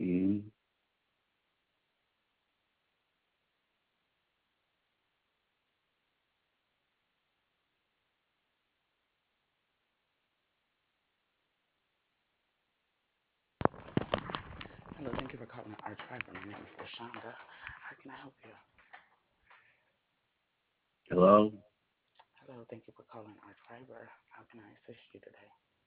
Mm. Hello, thank you for calling our tribe. My name is Lashonda. How can I help you? Hello? Hello, thank you for calling our tribe. How can I assist you today?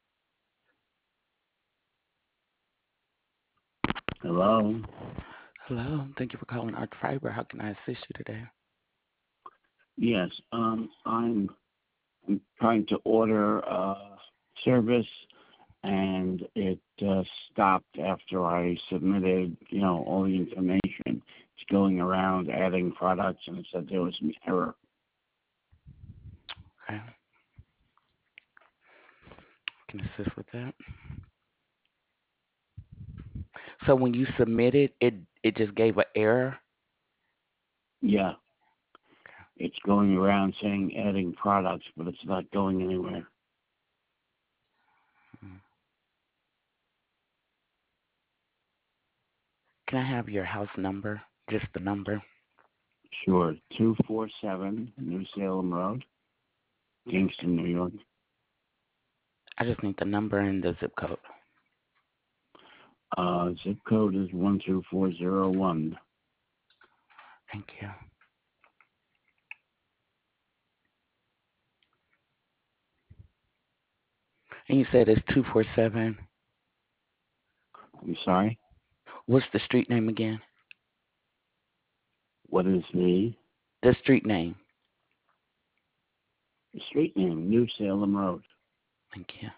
Hello? Hello, thank you for calling our tribe. How can I assist you today? Yes, I'm trying to order service, and it stopped after I submitted, all the information. It's going around adding products, and it said there was an error. Okay, can assist with that. So when you submitted, it just gave an error. Yeah, Okay. it's going around saying adding products, but it's not going anywhere. Mm. Can I have your house number? Just the number. Sure, 247 New Salem Road, Kingston, New York. I just need the number and the zip code. Zip code is 12401. Thank you. And you said it's 247. I'm sorry? What's the street name again? What is The street name. the street name? New Salem Road. Thank you.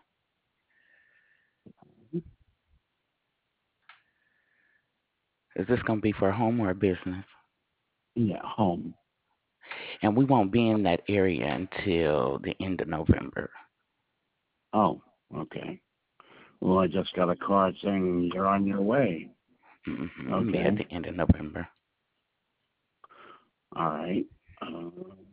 Is this going to be for a home or a business? Yeah, home. And we won't be in that area until the end of November. Oh, okay. Well, I just got a card saying you're on your way. We'll be at Okay. the end of November. All right. Uh,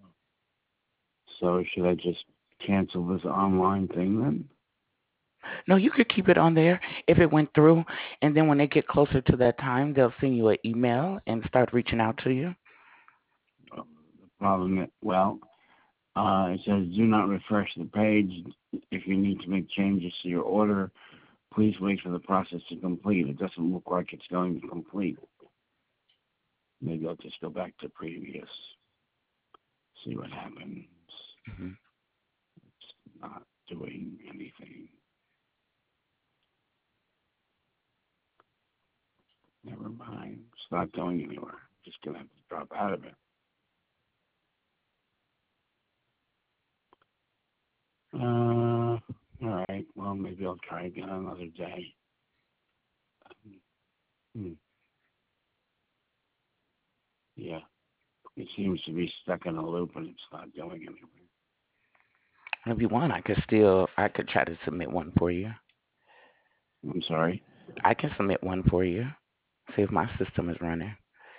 so should I just cancel this online thing then? No, you could keep it on there if it went through, and then when they get closer to that time, they'll send you an email and start reaching out to you. The problem is, well, it says do not refresh the page. If you need to make changes to your order, please wait for the process to complete. It doesn't look like it's going to complete. Maybe I'll just go back to previous, see what happens. Hmm. It's not doing anything. Never mind. It's not going anywhere. Just gonna have to drop out of it. All right. Well, maybe I'll try again another day. Hmm. Yeah. It seems to be stuck in a loop and it's not going anywhere. If you want, I could try to submit one for you. I'm sorry. I can submit one for you. See if my system is running.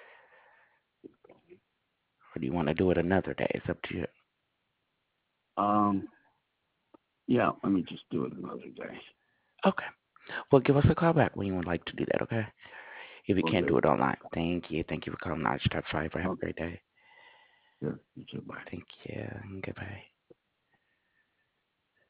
Or do you want to do it another day? It's up to you. Um. Yeah. Let me just do it another day. Okay. Well, give us a call back when you would like to do that, okay? If you We'll can't do do. it online. Thank you. Thank you for calling Arch Top 5. Have a Okay. great day. Sure. You too. Bye. Thank